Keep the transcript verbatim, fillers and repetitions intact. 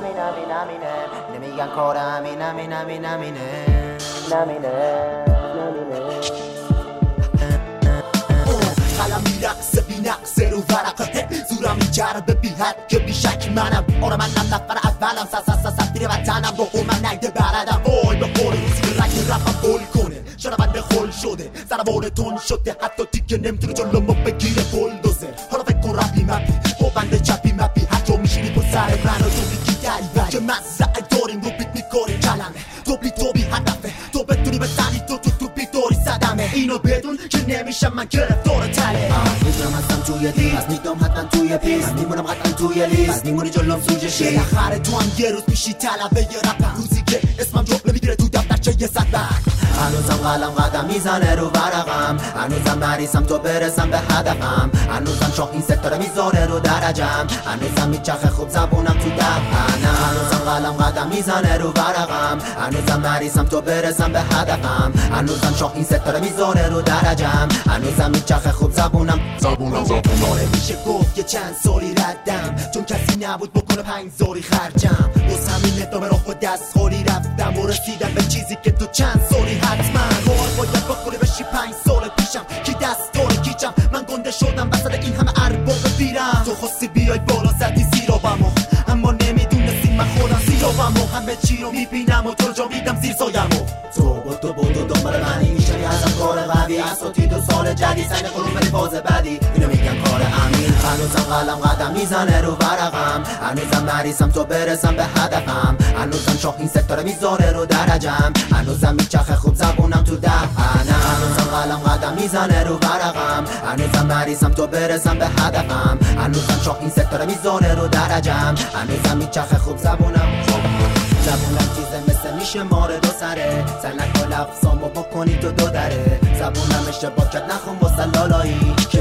همین همین همینه نمیگن کار همین همین همین همینه نمینه نمینه قلم میرقصه بی نقصه رو ورقه زورم میچربه بی حد که بی شک منم آره منم نفر اولم سس سس سس دیر وطنم با من نگده بردم وای به قول روزی رنگ رفم بل کنه شنونده خل شده زنوار تون شده حتی دیگه نمیتونه جلومو بگیره بلدوزر حالا فکر کن رپی مپی با بند چپی مپی هر جا میشینی با سر من و تو میگی دریوری که مزرعه داریم رو بیت میکنیم کلمه تو بی تو بی هدفه تو بتونی بزنی تو تو تو بی دوری صدمه اینو بدون که نمیشم من گرفتار تله میدونم هستم توی دیز از میدونم حتما توی پیس از میمونم قطعا توی لیست از میمونی جلوم سوژه شی بالاخره تو هم یه روز میشی طلبه یه رپر روزی که اسمم جمله میگیره تو دفترچه یه صد بر هنوزم قلم قدم میزنه رو ورقم هنوزم مریضم تو برسم به هدفم هنوزم شاهین ستاره میذاره رو درجم هنوزم میچخه خوب زبونم تو دهنم هنوزم قلم قدم میزنه رو ورقم هنوزم مریضم تو برسم به هدفم هنوزم شاهین ستاره میذاره رو درجم هنوزم میچخه خوب زبونم زبونم زبونم میشه گفت یه چند سالی ردم چون کسی نبود بکنه پنج زاری خرجم بس همین ادامه رو خود دست خوری رفتم و رسیدم به چیزی که تو چند سالی حتما کار باید بکنی بشی پنج سال پیشم کی دست داره کیچم من گنده شدم وسط این همه ارباب بیرم تو خواستی بیای بالا زدی زیرابمو اما نمیدونستی من خودم زیرابمو همه چی رو میبینم و تو رو جا میدم زیر سایمو تو با تو با تو دنبال منی میشنی ازم کار قوی اساتید و سال جدید سین قلوم بری باز بدی اینو میگن کار امین هنوزم قلم قدم میزنه رو ورقم هنوزم مریضم تو برسم به هدفم هنوزم شاهین ستاره میذاره رو درجم هنوزم میچخه خوب زبونم تو دهنم هنوزم قلم قدم میزنه رو ورقم هنوزم مریضم تو برسم به هدفم هنوزم شاهین ستاره میذاره رو درجم هنوزم میچخه خوب زبونم زبونم چیزه مثل میشه ماره دو سره سر نکن لفظامو بکنی تو دو دره زبونم اشتباه کرد نخون با سلالایی که